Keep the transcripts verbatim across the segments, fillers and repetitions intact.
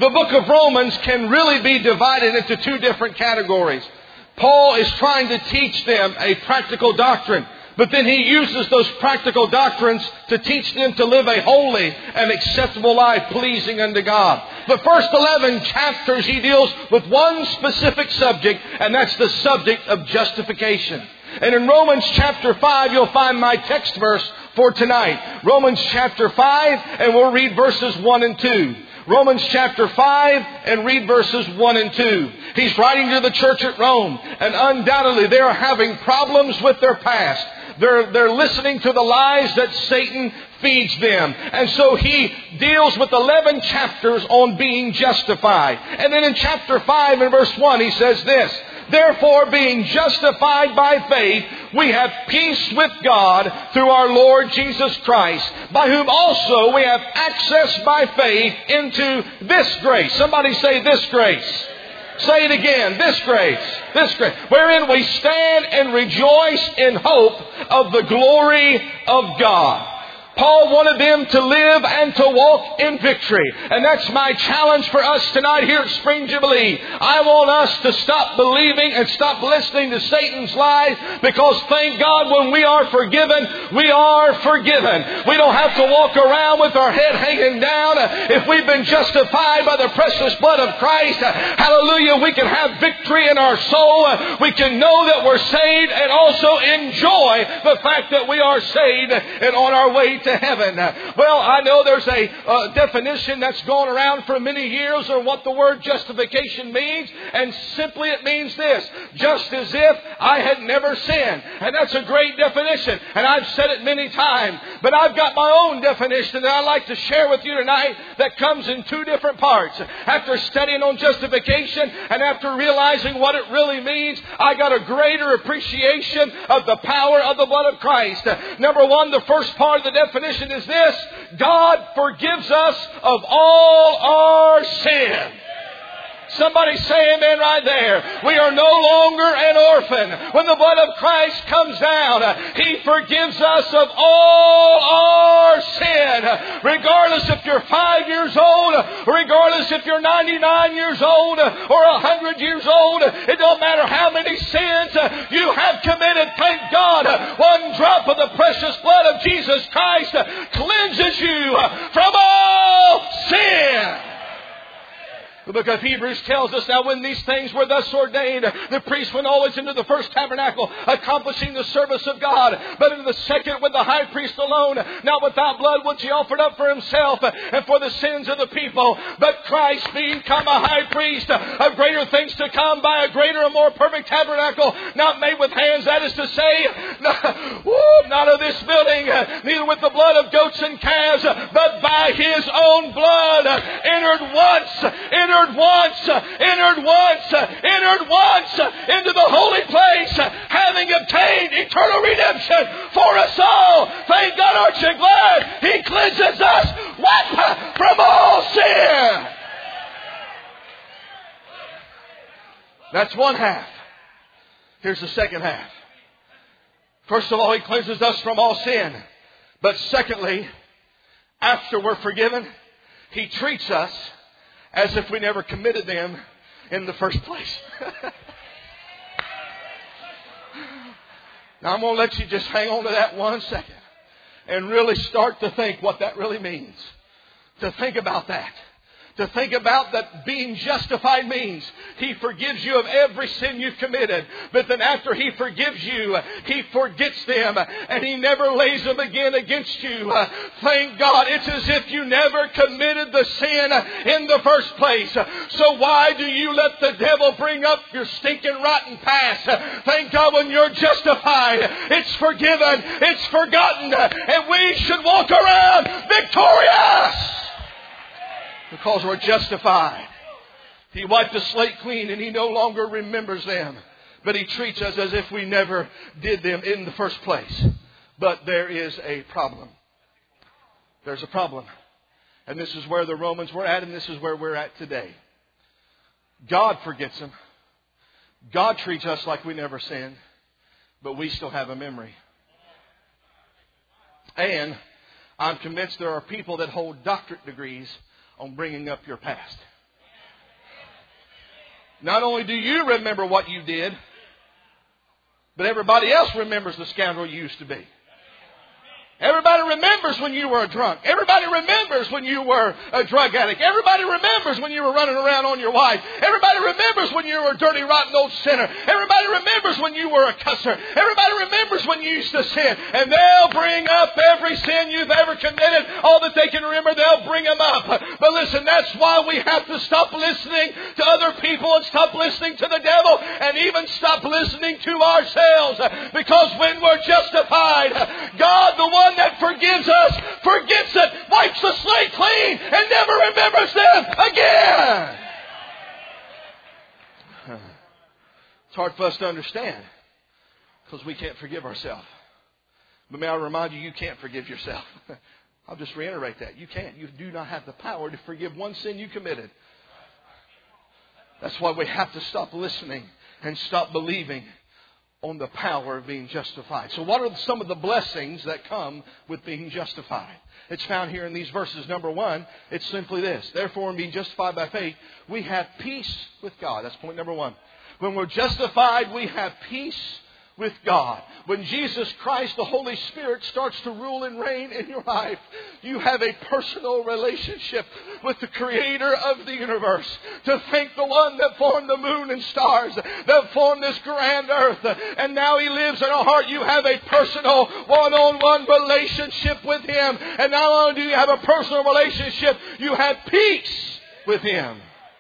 The book of Romans can really be divided into two different categories. Paul is trying to teach them a practical doctrine, but then he uses those practical doctrines to teach them to live a holy and acceptable life pleasing unto God. The first eleven chapters he deals with one specific subject, and that's the subject of justification. And in Romans chapter five, you'll find my text verse for tonight. Romans chapter five, and we'll read verses one and two. Romans chapter five, and read verses one and two. He's writing to the church at Rome, and undoubtedly they are having problems with their past. They're, they're listening to the lies that Satan feeds them. And so he deals with eleven chapters on being justified. And then in chapter five and verse one, he says this: Therefore, being justified by faith, we have peace with God through our Lord Jesus Christ, by whom also we have access by faith into this grace. Somebody say this grace. Say it again. This grace. This grace. Wherein we stand and rejoice in hope of the glory of God. Paul wanted them to live and to walk in victory. And that's my challenge for us tonight here at Spring Jubilee. I want us to stop believing and stop listening to Satan's lies, because thank God when we are forgiven, we are forgiven. We don't have to walk around with our head hanging down. If we've been justified by the precious blood of Christ, hallelujah, we can have victory in our soul. We can know that we're saved and also enjoy the fact that we are saved and on our way to heaven. Well, I know there's a uh, definition that's gone around for many years on what the word justification means, and simply it means this: just as if I had never sinned. And that's a great definition, and I've said it many times, but I've got my own definition that I'd like to share with you tonight that comes in two different parts. After studying on justification and after realizing what it really means, I got a greater appreciation of the power of the blood of Christ. Number one, the first part of the definition definition is this: God forgives us of all our sin. Somebody say amen right there. We are no longer an orphan. When the blood of Christ comes down, He forgives us of all our sin. Regardless if you're five years old, regardless if you're ninety-nine years old or one hundred years old, it don't matter how many sins you have committed. Thank God, one drop of the precious blood of Jesus Christ cleanses you from all sin. The book of Hebrews tells us, now when these things were thus ordained, the priest went always into the first tabernacle, accomplishing the service of God. But in the second, with the high priest alone, not without blood, which he offered up for himself and for the sins of the people. But Christ, being come a high priest of greater things to come, by a greater and more perfect tabernacle, not made with hands, that is to say, not, woo, not of this building, neither with the blood of goats and calves, but by His own blood, entered once, entered once, entered once, entered once into the holy place, having obtained eternal redemption for us all. Thank God, aren't you glad? He cleanses us what? From all sin. That's one half. Here's the second half. First of all, He cleanses us from all sin. But secondly, after we're forgiven, He treats us as if we never committed them in the first place. Now I'm going to let you just hang on to that one second and really start to think what that really means. To think about that. To think about that being justified means He forgives you of every sin you've committed. But then after He forgives you, He forgets them and He never lays them again against you. Thank God, it's as if you never committed the sin in the first place. So why do you let the devil bring up your stinking rotten past? Thank God, when you're justified, it's forgiven, it's forgotten, and we should walk around victorious. Because we're justified. He wiped the slate clean and He no longer remembers them. But He treats us as if we never did them in the first place. But there is a problem. There's a problem. And this is where the Romans were at, and this is where we're at today. God forgets them. God treats us like we never sinned. But we still have a memory. And I'm convinced there are people that hold doctorate degrees on bringing up your past. Not only do you remember what you did, but everybody else remembers the scoundrel you used to be. Everybody remembers when you were a drunk. Everybody remembers when you were a drug addict. Everybody remembers when you were running around on your wife. Everybody remembers when you were a dirty, rotten old sinner. Everybody remembers when you were a cusser. Everybody remembers when you used to sin. And they'll bring up every sin you've ever committed. All that they can remember, they'll bring them up. But listen, that's why we have to stop listening to other people and stop listening to the devil and even stop listening to ourselves. Because when we're justified, God, the one that forgives us, forgets it, wipes the slate clean, and never remembers them again. It's hard for us to understand because we can't forgive ourselves. But may I remind you, you can't forgive yourself. I'll just reiterate that. You can't. You do not have the power to forgive one sin you committed. That's why we have to stop listening and stop believing on the power of being justified. So what are some of the blessings that come with being justified? It's found here in these verses. Number one, it's simply this. Therefore, in being justified by faith, we have peace with God. That's point number one. When we're justified, we have peace with God. When Jesus Christ, the Holy Spirit, starts to rule and reign in your life, you have a personal relationship with the Creator of the universe. To thank the one that formed the moon and stars, that formed this grand earth, and now He lives in our heart. You have a personal one-on-one relationship with Him. And not only do you have a personal relationship, you have peace with Him.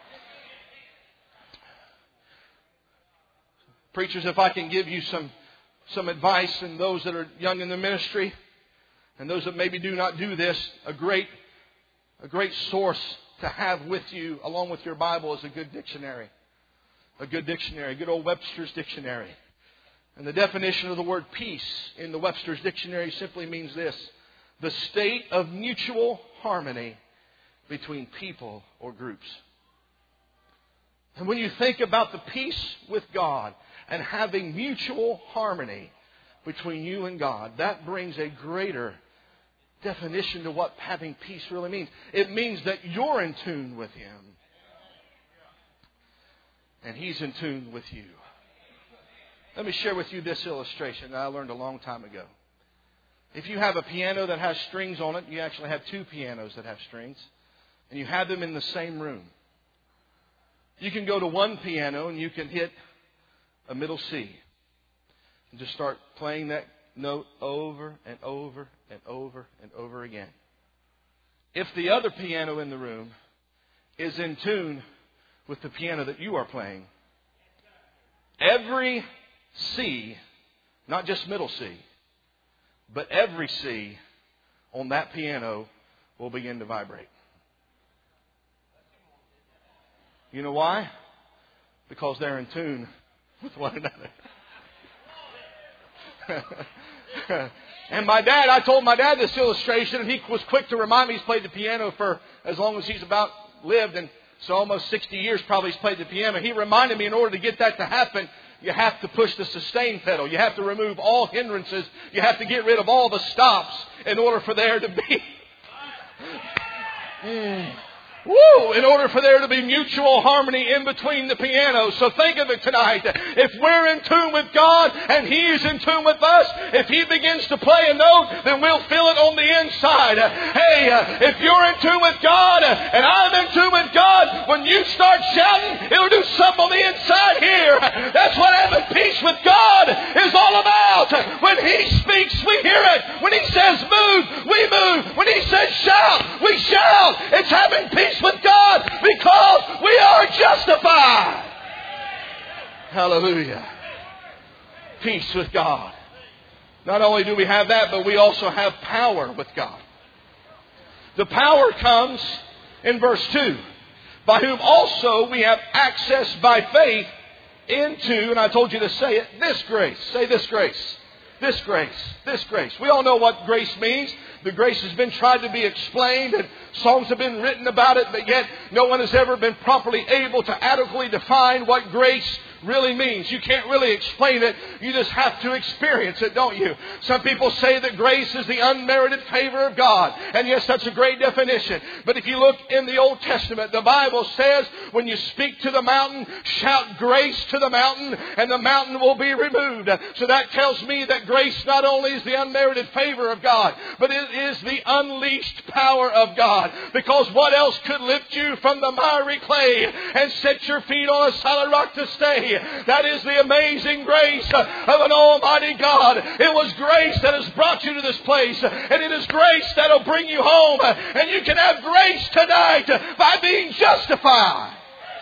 Preachers, if I can give you some, some advice, and those that are young in the ministry, and those that maybe do not do this, a great, a great source to have with you, along with your Bible, is a good dictionary. A good dictionary, a good old Webster's Dictionary. And the definition of the word peace in the Webster's Dictionary simply means this: the state of mutual harmony between people or groups. And when you think about the peace with God and having mutual harmony between you and God, that brings a greater definition to what having peace really means. It means that you're in tune with Him, and He's in tune with you. Let me share with you this illustration that I learned a long time ago. If you have a piano that has strings on it, you actually have two pianos that have strings, and you have them in the same room. You can go to one piano and you can hit a middle C and just start playing that note over and over and over and over again. If the other piano in the room is in tune with the piano that you are playing, every C, not just middle C, but every C on that piano will begin to vibrate. You know why? Because they're in tune with one another. And my dad, I told my dad this illustration, and he was quick to remind me he's played the piano for as long as he's about lived, and so almost sixty years probably he's played the piano. He reminded me, in order to get that to happen, you have to push the sustain pedal. You have to remove all hindrances. You have to get rid of all the stops in order for there to be... mm. Woo! In order for there to be mutual harmony in between the pianos. So think of it tonight. If we're in tune with God and He is in tune with us, if He begins to play a note, then we'll feel it on the inside. Hey, uh, if you're in tune with God and I'm in tune with God, when you start shouting, it'll do something on the inside here. That's what having peace with God is all about. When He speaks, we hear it. When He says move, we move. When He says shout, we shout. It's having peace with God because we are justified. Hallelujah. Peace with God. Not only do we have that, but we also have power with God. The power comes in verse two. By whom also we have access by faith into, and I told you to say it, this grace. Say this grace. This grace. This grace. We all know what grace means. The grace has been tried to be explained, and songs have been written about it, but yet no one has ever been properly able to adequately define what grace really means. You can't really explain it. You just have to experience it, don't you? Some people say that grace is the unmerited favor of God. And yes, that's a great definition. But if you look in the Old Testament, the Bible says when you speak to the mountain, shout grace to the mountain, and the mountain will be removed. So that tells me that grace not only is the unmerited favor of God, but it is the unleashed power of God. Because what else could lift you from the miry clay and set your feet on a solid rock to stay? That is the amazing grace of an almighty God. It was grace that has brought you to this place, and it is grace that will bring you home. And you can have grace tonight by being justified.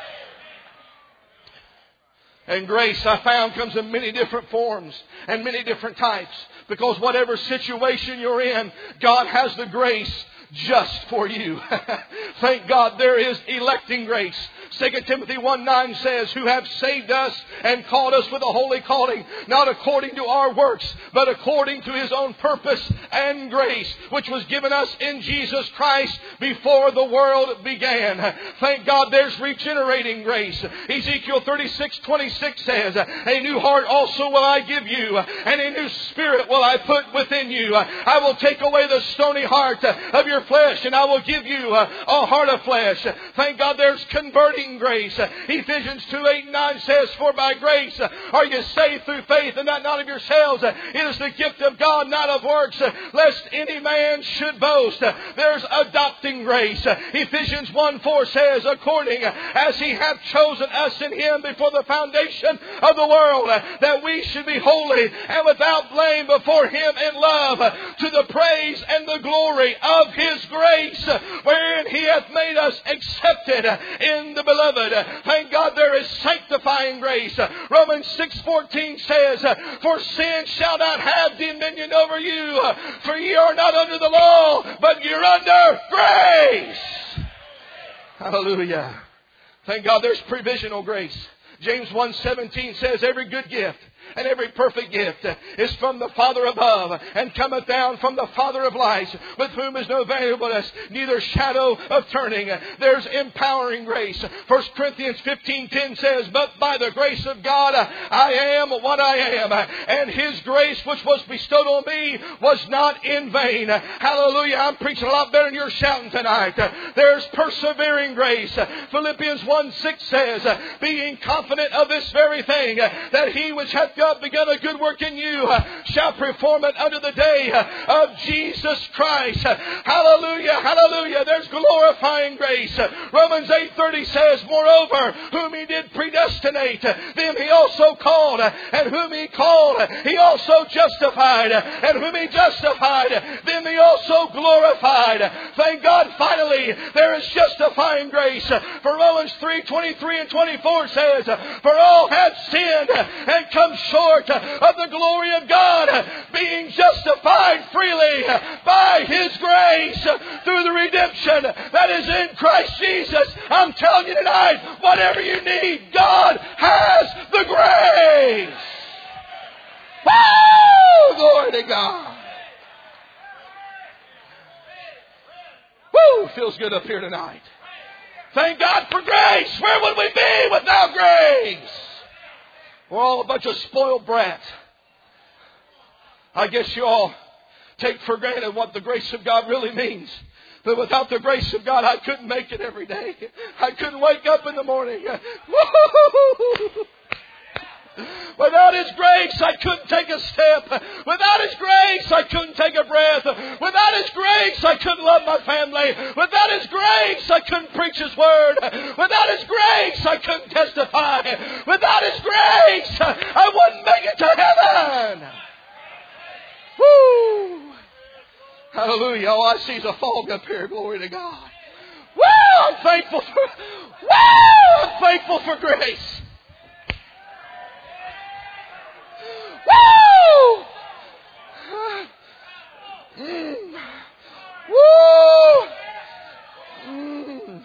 And grace, I found, comes in many different forms and many different types. Because whatever situation you're in, God has the grace just for you. Thank God there is electing grace. Second Timothy one nine says, who have saved us and called us with a holy calling, not according to our works, but according to His own purpose and grace, which was given us in Jesus Christ before the world began. Thank God there's regenerating grace. Ezekiel thirty-six twenty-six says, a new heart also will I give you, and a new spirit will I put within you. I will take away the stony heart of your flesh, and I will give you a heart of flesh. Thank God there's converting grace. Ephesians two eight and nine says, for by grace are you saved through faith, and that not of yourselves. It is the gift of God, not of works, lest any man should boast. There's adopting grace. Ephesians one four says, according as He hath chosen us in Him before the foundation of the world, that we should be holy and without blame before Him in love, to the praise and the glory of His grace, wherein He hath made us accepted in the beloved. Thank God there is sanctifying grace. Romans six fourteen says, for sin shall not have dominion over you, for ye are not under the law, but you're under grace. Hallelujah. Thank God there's provisional grace. James one seventeen says, every good gift and every perfect gift is from the Father above, and cometh down from the Father of lights, with whom is no variableness, neither shadow of turning. There's empowering grace. First Corinthians fifteen ten says, but by the grace of God I am what I am, and His grace which was bestowed on me was not in vain. Hallelujah. I'm preaching a lot better than you're shouting tonight. There's persevering grace. Philippians one six says, being confident of this very thing, that He which hath God begun a good work in you uh, shall perform it unto the day uh, of Jesus Christ. Uh, hallelujah, hallelujah. There's glorifying grace. Uh, Romans eight thirty says, moreover, whom He did predestinate, uh, them He also called, uh, and whom He called, uh, He also justified, uh, and whom He justified, uh, them He also glorified. Uh, thank God, finally, there is justifying grace. Uh, for Romans three twenty-three and twenty-four says, uh, for all have sinned uh, and come short of the glory of God, being justified freely by His grace through the redemption that is in Christ Jesus. I'm telling you tonight, whatever you need, God has the grace. Woo! Glory to God. Woo! Feels good up here tonight. Thank God for grace. Where would we be without grace? We're all a bunch of spoiled brats. I guess you all take for granted what the grace of God really means. But without the grace of God, I couldn't make it every day. I couldn't wake up in the morning. Woo-hoo-hoo-hoo. Without His grace, I couldn't take a step. Without His grace, I couldn't take a breath. Without His grace, I couldn't love my family. Without His grace, I couldn't preach His word. Without His grace, I couldn't testify. Without His grace, I wouldn't make it to heaven. Woo! Hallelujah. All I see is a fog up here. Glory to God. Woo! I'm thankful for, woo! I'm thankful for grace. Woo! Mm. Woo! Mm.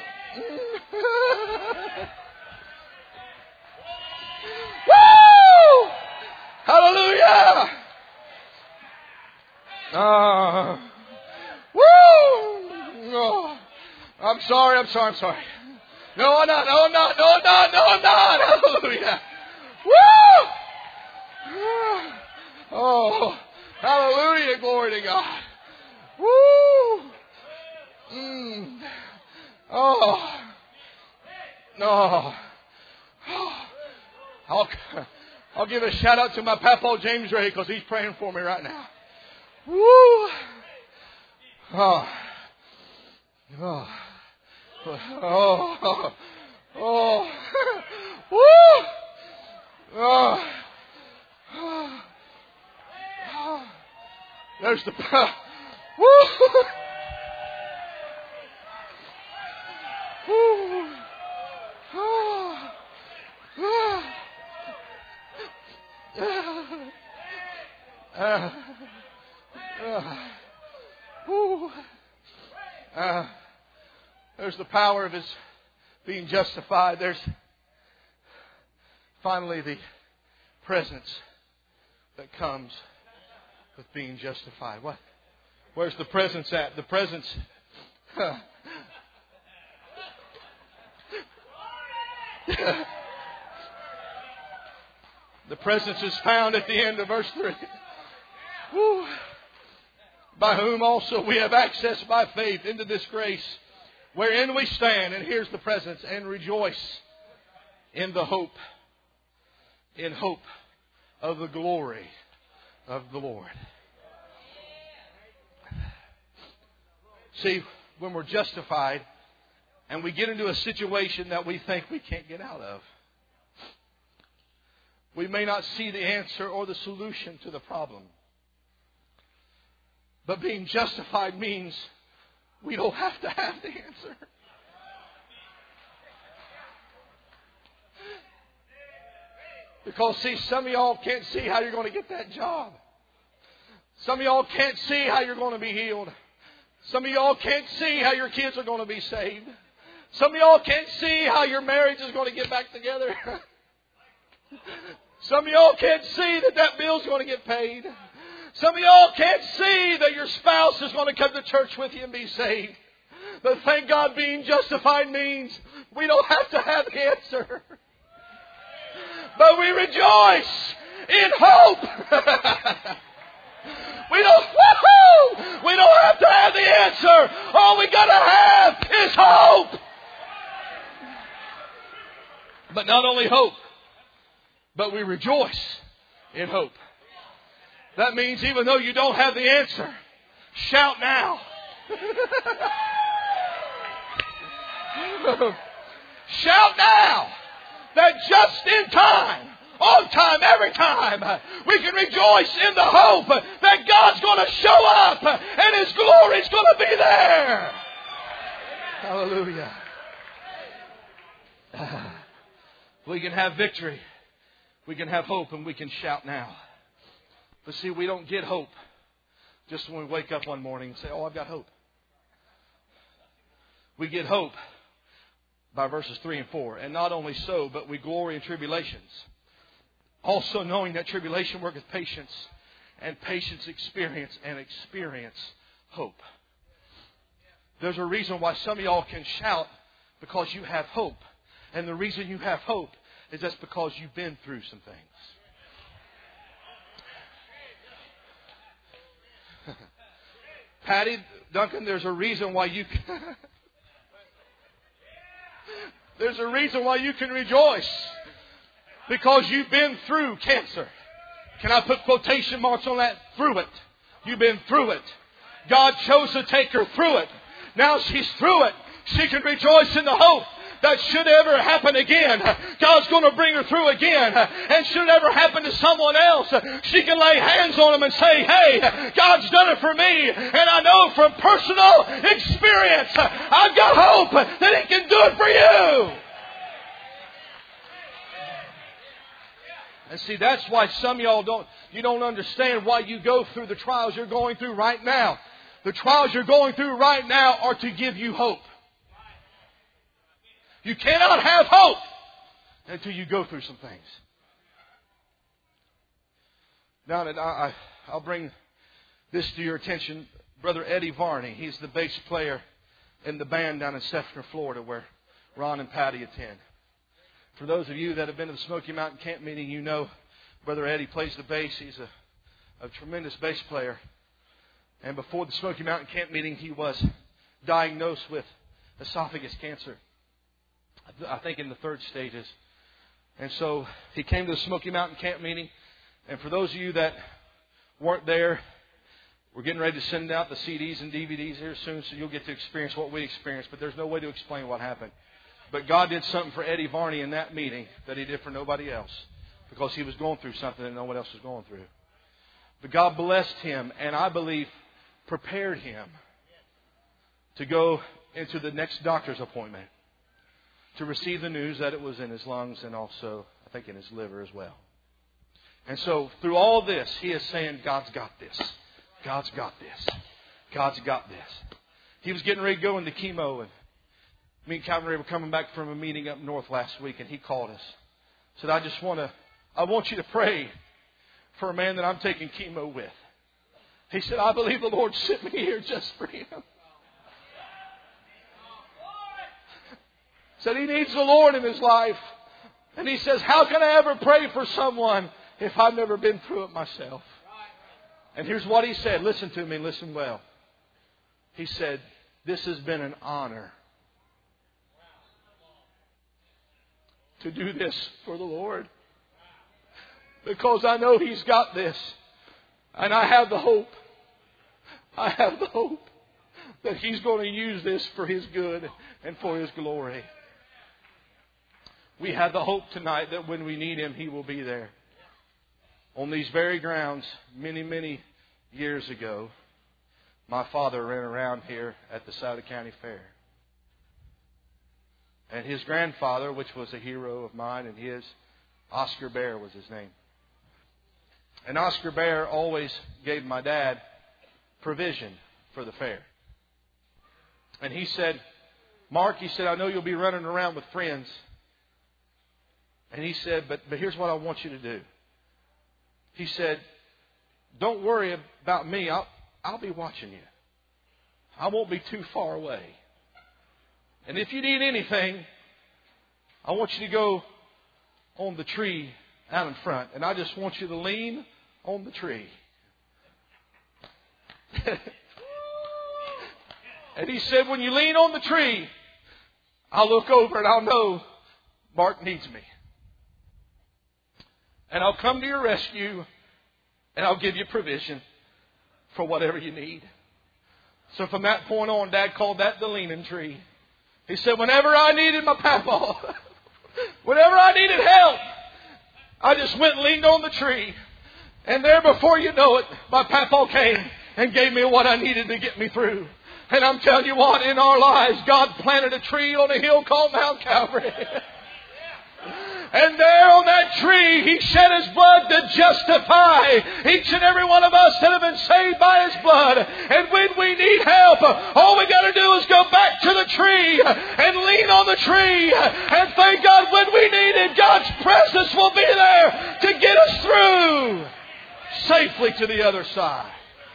Woo! Hallelujah! Uh, woo! Oh, I'm sorry, I'm sorry, I'm sorry. No, I'm not. No, I'm not. No, I'm not. No, I'm not. Hallelujah. Woo! Oh, hallelujah. Glory to God. Woo! Mm. Oh. No. I'll, I'll give a shout out to my Papa James Ray because he's praying for me right now. Woo! Oh. Oh. Oh. Oh. Woo! Oh. Oh. There's the woo! Woo! Oh. Oh. Uh, uh, uh, uh, there's the power of His being justified. There's finally the presence that comes with being justified. What? Where's the presence at? The presence. Huh. The presence is found at the end of verse three. Woo. By whom also we have access by faith into this grace, wherein we stand, and here's the presence, and rejoice in the hope, in hope of the glory of the Lord. See, when we're justified and we get into a situation that we think we can't get out of, we may not see the answer or the solution to the problem. But being justified means we don't have to have the answer. Because, see, some of y'all can't see how you're going to get that job. Some of y'all can't see how you're going to be healed. Some of y'all can't see how your kids are going to be saved. Some of y'all can't see how your marriage is going to get back together. Some of y'all can't see that that bill's going to get paid. Some of y'all can't see that your spouse is going to come to church with you and be saved. But thank God, being justified means we don't have to have the answer. But we rejoice in hope. We don't, woohoo! We don't have to have the answer. All we got to have is hope. But not only hope, but we rejoice in hope. That means even though you don't have the answer, shout now. Shout now that just in time, on time, every time, we can rejoice in the hope that God's going to show up and His glory is going to be there. Hallelujah. We can have victory. We can have hope, and we can shout now. But see, we don't get hope just when we wake up one morning and say, oh, I've got hope. We get hope by verses three and four. And not only so, but we glory in tribulations. Also knowing that tribulation worketh patience, and patience experience, and experience hope. There's a reason why some of y'all can shout, because you have hope. And the reason you have hope is that's because you've been through some things. Patty, Duncan, there's a reason why you can there's a reason why you can rejoice. Because you've been through cancer. Can I put quotation marks on that? Through it. You've been through it. God chose to take her through it. Now she's through it. She can rejoice in the hope that should ever happen again, God's going to bring her through again. And should it ever happen to someone else, she can lay hands on them and say, hey, God's done it for me. And I know from personal experience, I've got hope that He can do it for you. And see, that's why some of y'all don't, you don't understand why you go through the trials you're going through right now. The trials you're going through right now are to give you hope. You cannot have hope until you go through some things. Now, I, I'll bring this to your attention. Brother Eddie Varney, he's the bass player in the band down in Seffner, Florida, where Ron and Patty attend. For those of you that have been to the Smoky Mountain Camp meeting, you know Brother Eddie plays the bass. He's a, a tremendous bass player. And before the Smoky Mountain Camp meeting, he was diagnosed with esophagus cancer. I think in the third stages. And so he came to the Smoky Mountain Camp meeting. And for those of you that weren't there, we're getting ready to send out the C Ds and D V Ds here soon, so you'll get to experience what we experienced. But there's no way to explain what happened. But God did something for Eddie Varney in that meeting that He did for nobody else, because he was going through something that no one else was going through. But God blessed him, and I believe prepared him to go into the next doctor's appointment to receive the news that it was in his lungs and also, I think, in his liver as well. And so through all this, he is saying, God's got this. God's got this. God's got this. He was getting ready to go into chemo, and me and Calvin Ray were coming back from a meeting up north last week, and he called us. Said, I just want to, I want you to pray for a man that I'm taking chemo with. He said, I believe the Lord sent me here just for him. Said he needs the Lord in his life. And he says, how can I ever pray for someone if I've never been through it myself? And here's what he said. Listen to me, listen well. He said, this has been an honor to do this for the Lord, because I know He's got this. And I have the hope. I have the hope that He's going to use this for His good and for His glory. We have the hope tonight that when we need Him, He will be there. On these very grounds, many, many years ago, my father ran around here at the Sauter County Fair. And his grandfather, which was a hero of mine, and his, Oscar Bear was his name. And Oscar Bear always gave my dad provision for the fair. And he said, Mark, he said, I know you'll be running around with friends. And he said, but, but here's what I want you to do. He said, don't worry about me. I'll, I'll be watching you. I won't be too far away. And if you need anything, I want you to go on the tree out in front. And I just want you to lean on the tree. And he said, when you lean on the tree, I'll look over and I'll know Mark needs me. And I'll come to your rescue and I'll give you provision for whatever you need. So from that point on, Dad called that the leaning tree. He said, whenever I needed my papa, whenever I needed help, I just went and leaned on the tree. And there, before you know it, my papa came and gave me what I needed to get me through. And I'm telling you what, in our lives, God planted a tree on a hill called Mount Calvary. And there on that tree, He shed His blood to justify each and every one of us that have been saved by His blood. And when we need help, all we got to do is go back to the tree and lean on the tree. And thank God, when we need it, God's presence will be there to get us through safely to the other side.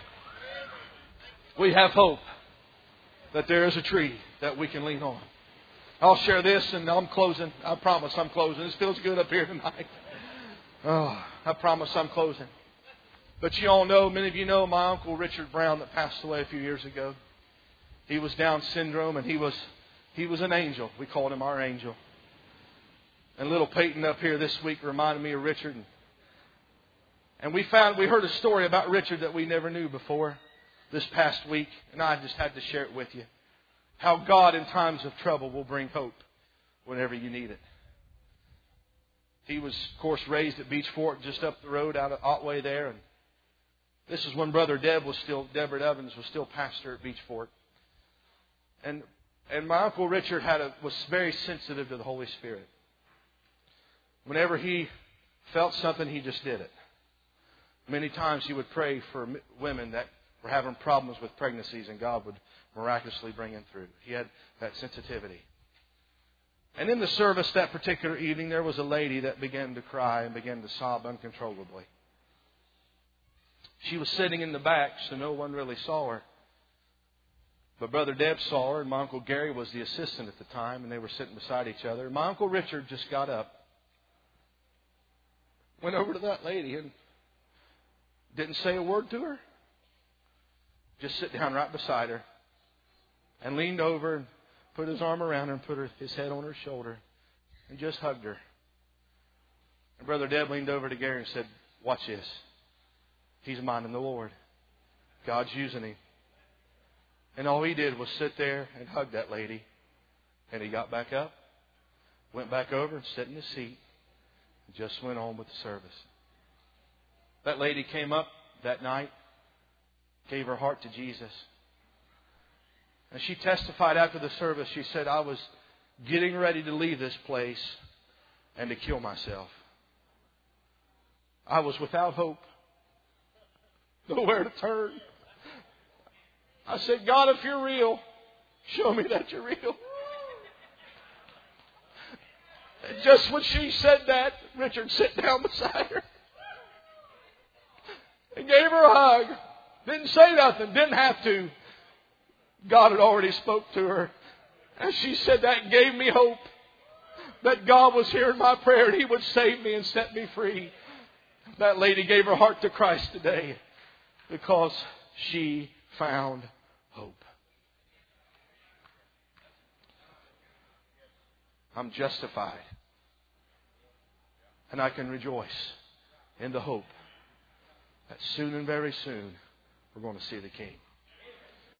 We have hope that there is a tree that we can lean on. I'll share this and I'm closing. I promise I'm closing. This feels good up here tonight. Oh, I promise I'm closing. But you all know, many of you know my Uncle Richard Brown that passed away a few years ago. He was Down syndrome and he was he was an angel. We called him our angel. And little Peyton up here this week reminded me of Richard. And we found we heard a story about Richard that we never knew before this past week. And I just had to share it with you. How God in times of trouble will bring hope whenever you need it. He was, of course, raised at Beach Fork, just up the road out of Otway there. And this is when Brother Deb was still, Deborah Evans was still pastor at Beach Fork. And and my Uncle Richard had a, was very sensitive to the Holy Spirit. Whenever he felt something, he just did it. Many times he would pray for women that were having problems with pregnancies, and God would miraculously bring him through. He had that sensitivity. And in the service that particular evening, there was a lady that began to cry and began to sob uncontrollably. She was sitting in the back, so no one really saw her. But Brother Deb saw her, and my Uncle Gary was the assistant at the time, and they were sitting beside each other. My Uncle Richard just got up, went over to that lady, and didn't say a word to her. Just sit down right beside her, and leaned over and put his arm around her and put her, his head on her shoulder, and just hugged her. And Brother Deb leaned over to Gary and said, "Watch this. He's minding the Lord. God's using him." And all he did was sit there and hug that lady. And he got back up, went back over and sat in his seat, and just went on with the service. That lady came up that night, gave her heart to Jesus. And she testified after the service. She said, "I was getting ready to leave this place and to kill myself. I was without hope. Nowhere to turn. I said, God, if you're real, show me that you're real." And just when she said that, Richard sat down beside her and gave her a hug. Didn't say nothing, didn't have to. God had already spoke to her. And she said that gave me hope that God was hearing my prayer and He would save me and set me free. That lady gave her heart to Christ today because she found hope. I'm justified. And I can rejoice in the hope that soon and very soon we're going to see the King.